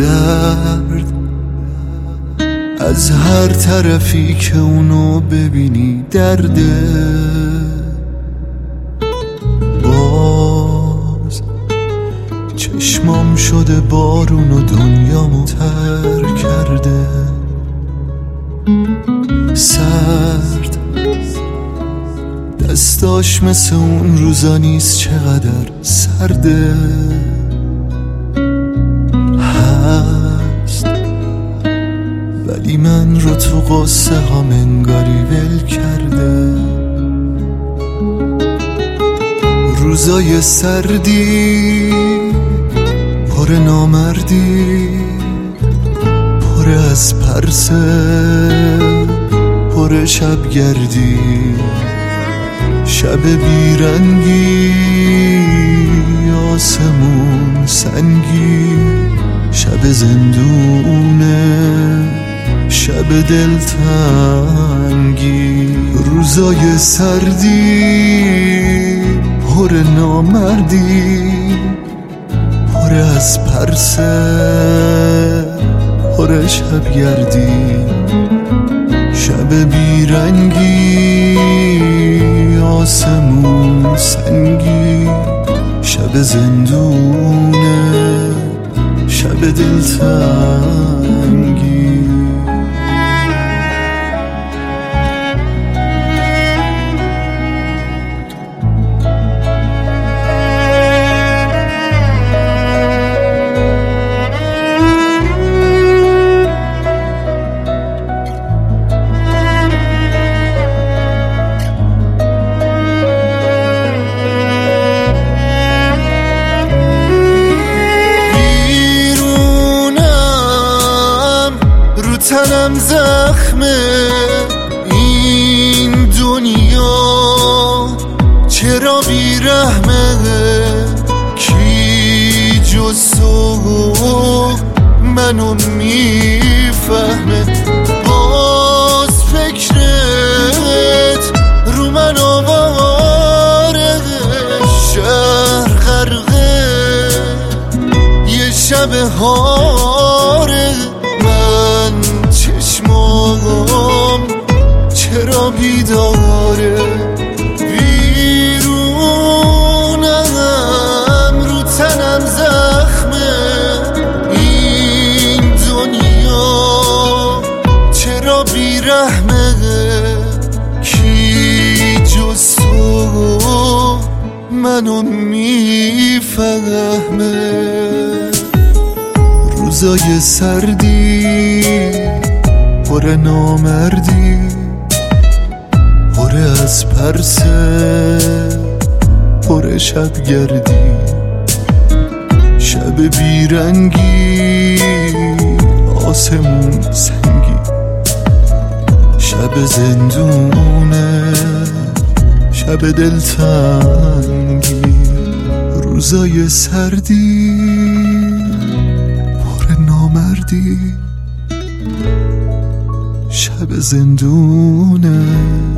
درد از هر طرفی که اونو ببینی درده. باز چشمام شده بارون و دنیامو تر کرده. سرد دستاش مثل اون روزا نیست، چقدر سرده. هست ولی من رو تو قصه ها انگاری ول کرده. روزای سردی پر نامردی، پر از پرسه، پر شبگردی، شب بیرنگی، آسمون سنگی، شب زندونه، شب دلتنگی. روزای سردی پر نامردی، پر از پرسه، پر شبگردی، شب بیرنگی، آسمون سنگی، شب زندونه، شب دلتنگی. تنم زخمه این دنیا، چرا بیرحمه؟ کی جز تو منو میفهمه؟ باز فکرت رو من آواره، شهر غرقه یه شب هاره. چشمام چرا بیداره؟ بیرونم رو تنم زخمه این دنیا، چرا بیرحمه؟ کی جز تو منو میفهمه؟ روزای سردی پر نامردی، پر از پرسه، پر شبگردی، شب بیرنگی، آسمون سنگی، شب زندونه، شب دلتنگی. روزای سردی پر نامردی، شب زندونه،